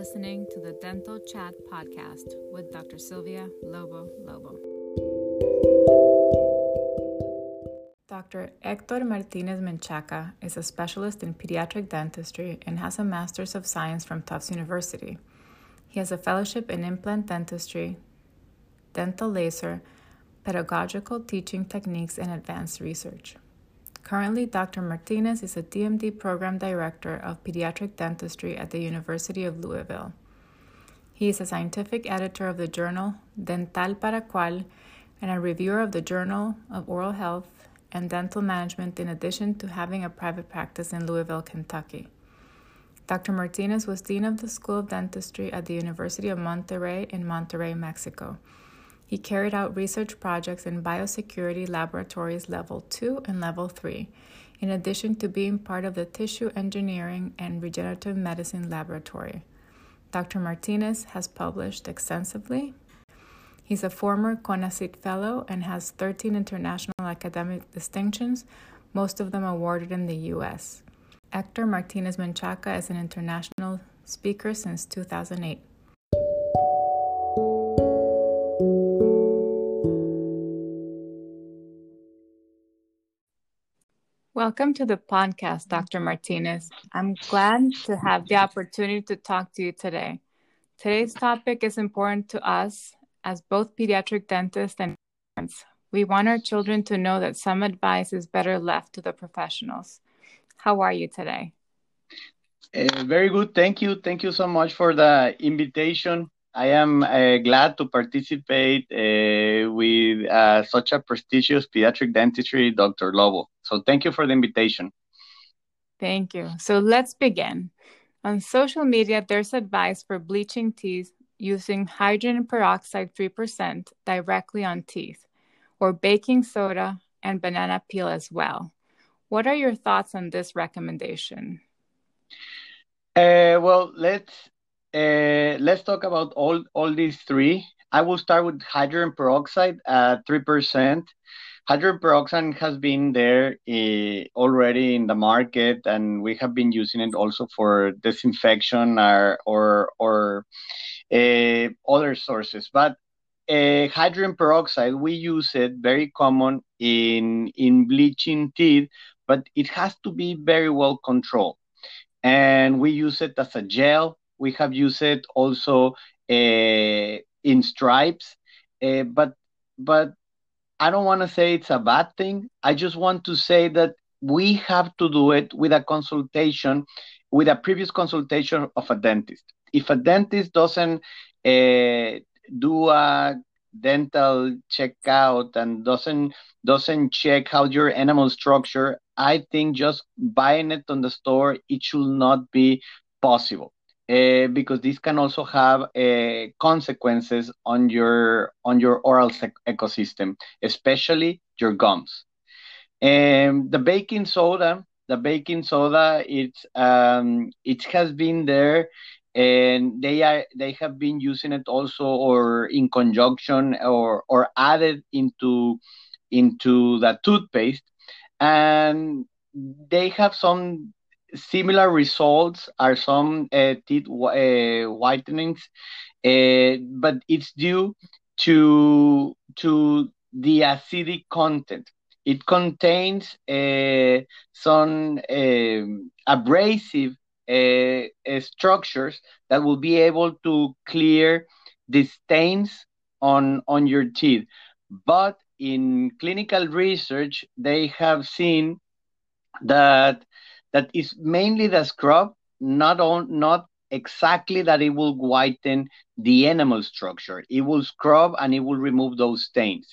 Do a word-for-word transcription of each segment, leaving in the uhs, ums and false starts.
listening to the Dental Chat podcast with Doctor Sylvia Lobo Lobo. Doctor Hector Martinez Menchaca is a specialist in pediatric dentistry and has a Master's of Science from Tufts University. He has a fellowship in implant dentistry, dental laser, pedagogical teaching techniques, and advanced research. Currently, Doctor Martinez is a D M D Program Director of Pediatric Dentistry at the University of Louisville. He is a scientific editor of the journal Dental para Cual and a reviewer of the Journal of Oral Health and Dental Management, in addition to having a private practice in Louisville, Kentucky. Doctor Martinez was Dean of the School of Dentistry at the University of Monterrey in Monterrey, Mexico. He carried out research projects in biosecurity laboratories level two and level three, in addition to being part of the tissue engineering and regenerative medicine laboratory. Doctor Martinez has published extensively. He's a former CONACYT fellow and has thirteen international academic distinctions, most of them awarded in the U S. Hector Martinez Menchaca is an international speaker since two thousand eight. Welcome to the podcast, Doctor Martinez. I'm glad to have the opportunity to talk to you today. Today's topic is important to us as both pediatric dentists and parents. We want our children to know that some advice is better left to the professionals. How are you today? Uh, very good. Thank you. Thank you so much for the invitation. I am uh, glad to participate uh, with uh, such a prestigious pediatric dentistry, Doctor Lobo. So thank you for the invitation. Thank you. So let's begin. On social media, there's advice for bleaching teeth using hydrogen peroxide three percent directly on teeth, or baking soda and banana peel as well. What are your thoughts on this recommendation? Uh, well, let's uh, let's talk about all all these three. I will start with hydrogen peroxide at three percent. Hydrogen peroxide has been there uh, already in the market, and we have been using it also for disinfection or or, or uh, other sources. But uh, hydrogen peroxide, we use it very common in in bleaching teeth, but it has to be very well controlled. And we use it as a gel. We have used it also uh, in stripes, uh, but but I don't want to say it's a bad thing. I just want to say that we have to do it with a consultation, with a previous consultation of a dentist. If a dentist doesn't uh, do a dental checkout and doesn't doesn't check how your enamel structure, I think just buying it on the store, it should not be possible. Uh, because this can also have uh, consequences on your on your oral sec- ecosystem, especially your gums. And the baking soda, the baking soda, it's um, it has been there, and they are they have been using it also, or in conjunction, or or added into into the toothpaste, and they have some similar results, are some uh, teeth uh, whitenings, uh, but it's due to to the acidic content. It contains uh, some um abrasive uh, uh, structures that will be able to clear the stains on on your teeth. But in clinical research, they have seen that that is mainly the scrub, not on not exactly that it will whiten the enamel structure. It will scrub and it will remove those stains.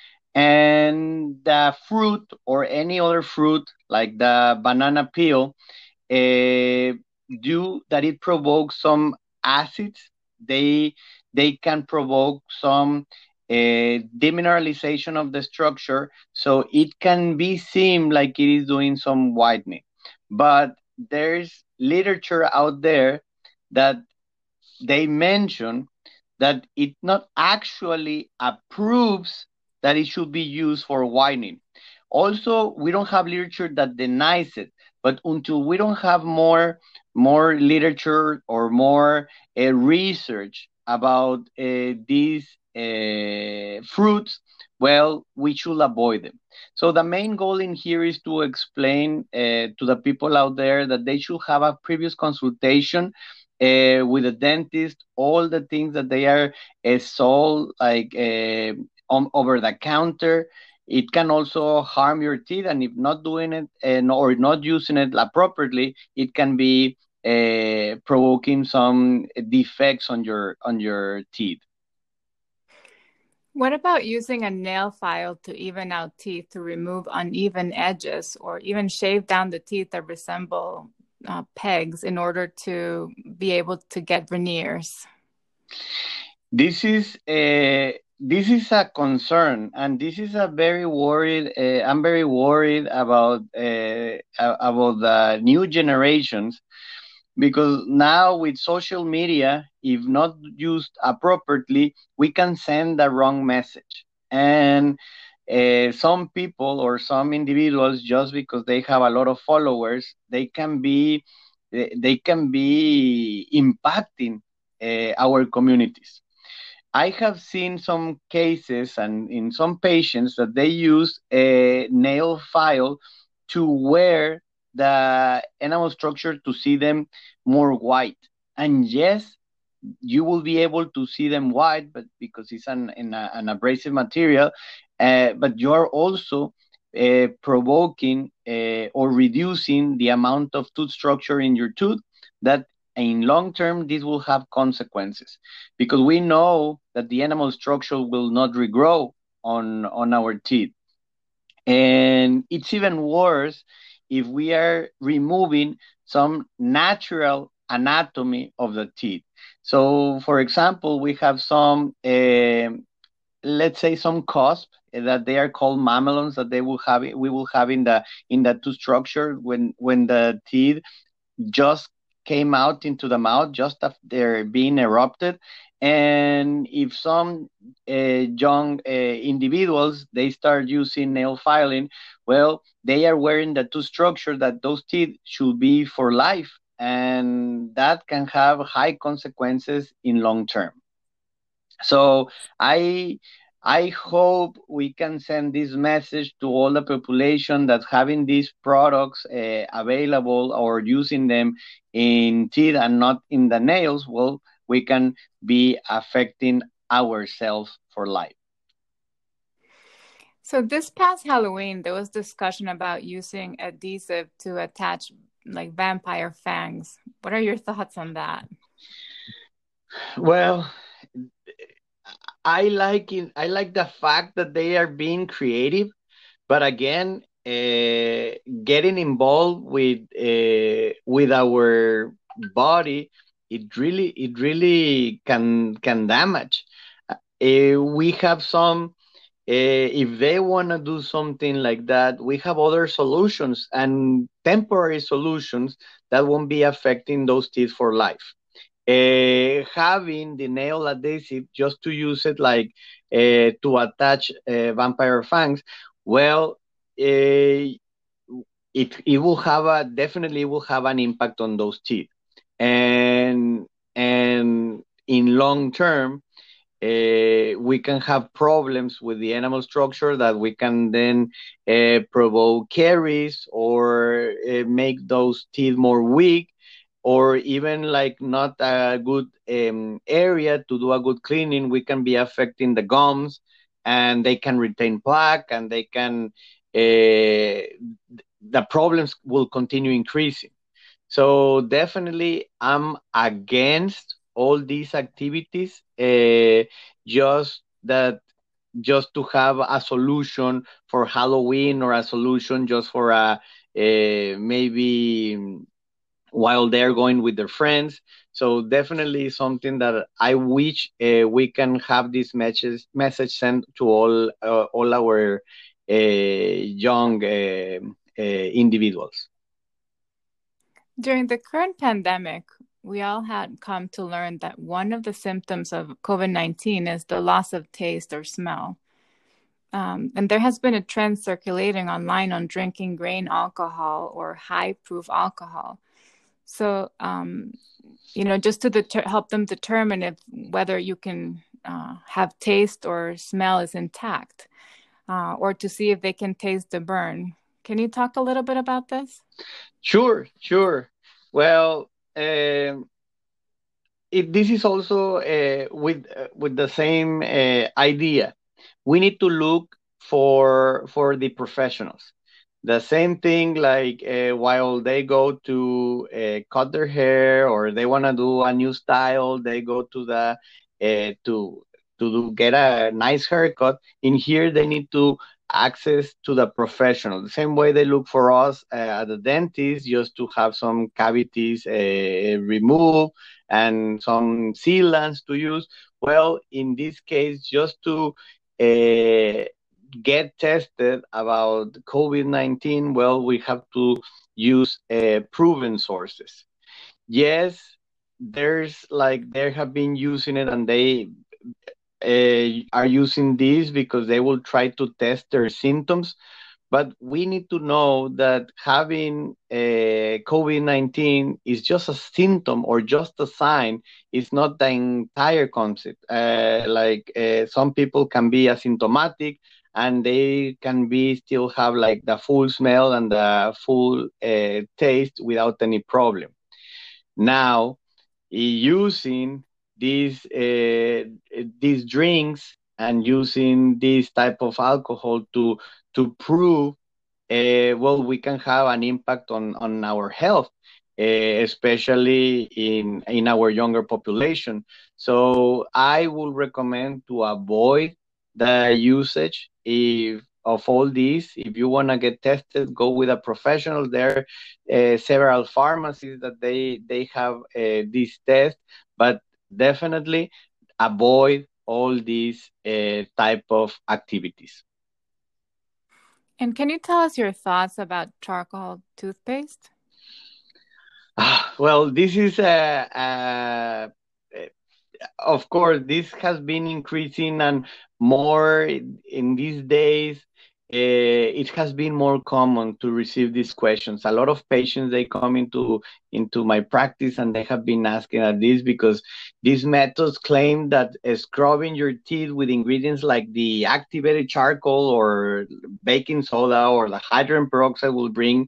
And the fruit, or any other fruit like the banana peel, uh, due that it provokes some acids, they they can provoke some uh, demineralization of the structure, so it can be seem like it is doing some whitening. But there's literature out there that they mention that it not actually approves that it should be used for whitening. Also, we don't have literature that denies it, but until we don't have more more literature or more uh, research about uh, these uh, fruits, well, we should avoid them. So the main goal in here is to explain uh, to the people out there that they should have a previous consultation uh, with a dentist, all the things that they are uh, sold like uh, on, over the counter. It can also harm your teeth, and if not doing it and or not using it appropriately, it can be uh, provoking some defects on your on your teeth. What about using a nail file to even out teeth to remove uneven edges, or even shave down the teeth that resemble uh, pegs in order to be able to get veneers? This is a this is a concern, and this is a very worried. Uh, I'm very worried about uh, about the new generations, because now with social media, if not used appropriately, we can send the wrong message. And uh, some people or some individuals, just because they have a lot of followers, they can be they they can be impacting uh, our communities. I have seen some cases and in some patients that they use a nail file to wear the enamel structure to see them more white. And yes, you will be able to see them white, but because it's an an, an abrasive material, uh, but you're also uh, provoking uh, or reducing the amount of tooth structure in your tooth. That in long term this will have consequences, because we know that the enamel structure will not regrow on on our teeth. And it's even worse if we are removing some natural anatomy of the teeth. So, for example, we have some, uh, let's say, some cusp that they are called mamelons that they will have. We will have in the in the tooth structure when when the teeth just came out into the mouth just after they're being erupted. And if some uh, young uh, individuals they start using nail filing, well, they are wearing the tooth structure that those teeth should be for life, and that can have high consequences in long term. So I I hope we can send this message to all the population that having these products uh, available or using them in teeth and not in the nails, well, we can be affecting ourselves for life. So this past Halloween, there was discussion about using adhesive to attach like vampire fangs. What are your thoughts on that? Well, I like it. I like the fact that they are being creative, but again, uh, getting involved with uh, with our body, it really it really can can damage. Uh, we have some. Uh, if they want to do something like that, we have other solutions and temporary solutions that won't be affecting those teeth for life. Uh, having the nail adhesive just to use it like uh, to attach uh, vampire fangs, well, uh, it it will have a definitely will have an impact on those teeth, and and in long term, uh, we can have problems with the enamel structure that we can then uh, provoke caries or uh, make those teeth more weak, or even like not a good um, area to do a good cleaning. We can be affecting the gums, and they can retain plaque, and they can uh, the problems will continue increasing. So definitely, I'm against all these activities. Uh, just that, just to have a solution for Halloween, or a solution just for a uh, maybe while they're going with their friends. So definitely something that I wish uh, we can have this message message sent to all uh, all our uh, young uh, uh, individuals. During the current pandemic, we all had come to learn that one of the symptoms of COVID nineteen is the loss of taste or smell. Um, and there has been a trend circulating online on drinking grain alcohol or high proof alcohol. So, um, you know, just to deter- help them determine if whether you can uh, have taste or smell is intact, uh, or to see if they can taste the burn. Can you talk a little bit about this? Sure, sure. Well, um, it, this is also uh, with uh, with the same uh, idea. We need to look for for the professionals. The same thing, like uh, while they go to uh, cut their hair or they want to do a new style, they go to the uh, to to do, get a nice haircut. In here, they need to access to the professional. The same way they look for us uh, at the dentist, just to have some cavities uh, removed and some sealants to use. Well, in this case, just to uh, get tested about COVID nineteen, well, we have to use uh, proven sources. Yes, there's like they have been using it and they uh, are using this because they will try to test their symptoms. But we need to know that having uh, COVID nineteen is just a symptom or just a sign. It's not the entire concept. Uh, like uh, some people can be asymptomatic and they can be still have like the full smell and the full uh, taste without any problem. Now, using these uh, these drinks and using this type of alcohol to to prove uh, well, we can have an impact on, on our health, uh, especially in in our younger population. So I would recommend to avoid the usage if of all these. If you want to get tested, go with a professional. There are uh, several pharmacies that they they have uh, this test, but definitely avoid all these uh, type of activities. And can you tell us your thoughts about charcoal toothpaste? Ah, well, this is a, a, of course, this has been increasing and more in, in these days. Uh, it has been more common to receive these questions. A lot of patients they come into into my practice and they have been asking at this because these methods claim that uh, scrubbing your teeth with ingredients like the activated charcoal or baking soda or the hydrogen peroxide will bring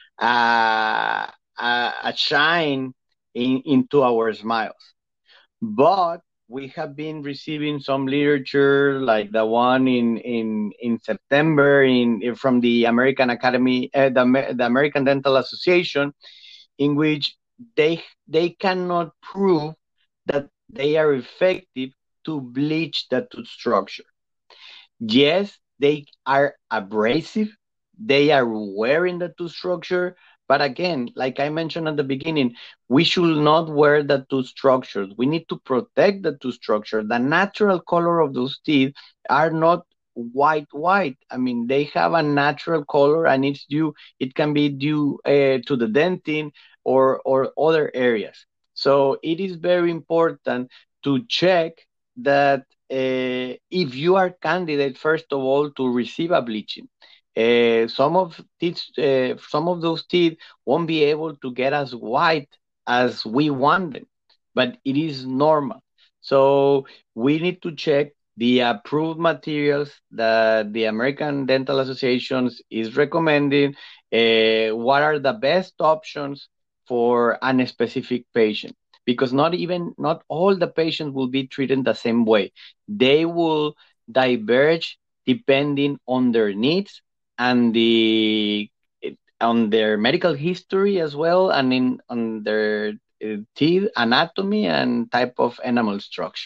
uh, a, a shine in, into our smiles. But we have been receiving some literature like the one in in in September in from the American Academy, uh, the, the American Dental Association, in which they they cannot prove that they are effective to bleach the tooth structure. Yes, they are abrasive. They are wearing the tooth structure. But again, like I mentioned at the beginning, we should not wear the tooth structures. We need to protect the tooth structure. The natural color of those teeth are not white white. I mean, they have a natural color, and it's due. It can be due uh, to the dentin or or other areas. So it is very important to check that uh, if you are candidate first of all to receive a bleaching. Uh, some of teeth, uh, some of those teeth won't be able to get as white as we want them, but it is normal. So we need to check the approved materials that the American Dental Association is recommending. Uh, what are the best options for a specific patient? Because not even not all the patients will be treated the same way. They will diverge depending on their needs and the on their medical history as well, and in on their uh, teeth anatomy and type of enamel structure.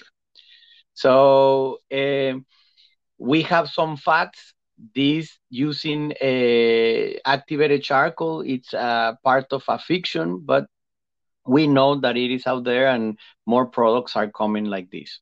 So uh, we have some facts. This using uh, activated charcoal, it's a part of a fiction, but we know that it is out there and more products are coming like this.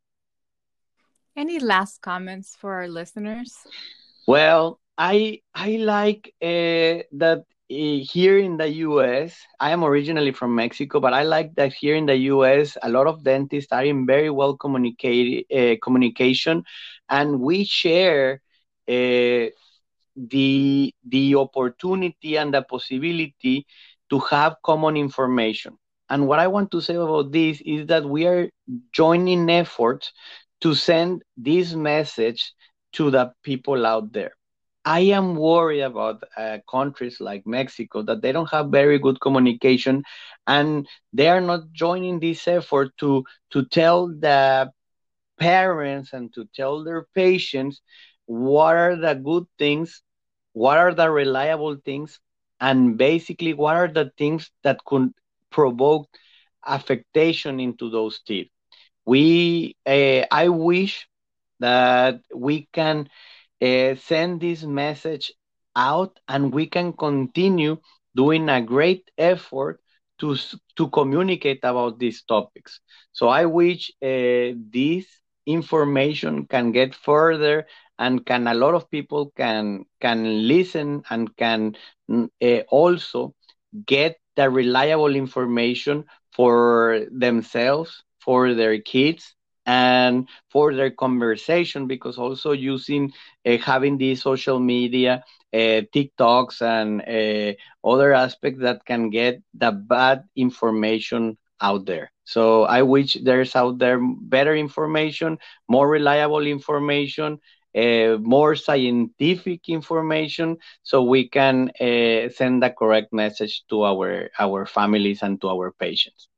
Any last comments for our listeners? Well, I I like uh, that uh, here in the U S. I am originally from Mexico, but I like that here in the U S. A lot of dentists are in very well communicate uh, communication, and we share uh, the the opportunity and the possibility to have common information. And what I want to say about this is that we are joining efforts to send this message to the people out there. I am worried about uh, countries like Mexico that they don't have very good communication, and they are not joining this effort to to tell the parents and to tell their patients what are the good things, what are the reliable things, and basically what are the things that could provoke affectation into those teeth. We, uh, I wish that we can uh, send this message out and we can continue doing a great effort to to communicate about these topics. So I wish uh, this information can get further and can a lot of people can can listen and can uh, also get the reliable information for themselves, for their kids, and for their conversation, because also using uh, having these social media, uh, TikToks, and uh, other aspects that can get the bad information out there. So I wish there's out there better information, more reliable information, uh, more scientific information, so we can uh, send the correct message to our our families and to our patients.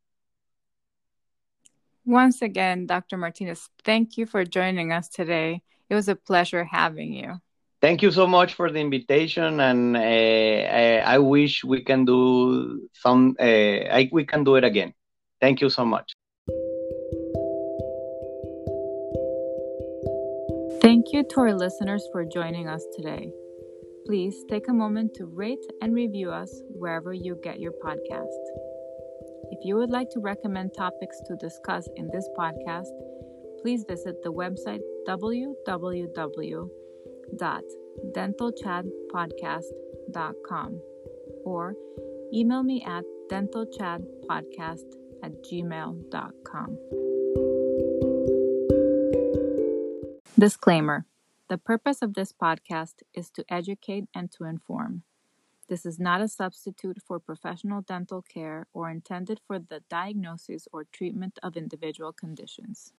Once again, Doctor Martinez, thank you for joining us today. It was a pleasure having you. Thank you so much for the invitation, and uh, I, I wish we can do some. Uh, I, we can do it again. Thank you so much. Thank you to our listeners for joining us today. Please take a moment to rate and review us wherever you get your podcast. If you would like to recommend topics to discuss in this podcast, please visit the website w w w dot dental chat podcast dot com or email me at dentalchatpodcast at gmail dot com. Disclaimer: the purpose of this podcast is to educate and to inform. This is not a substitute for professional dental care or intended for the diagnosis or treatment of individual conditions.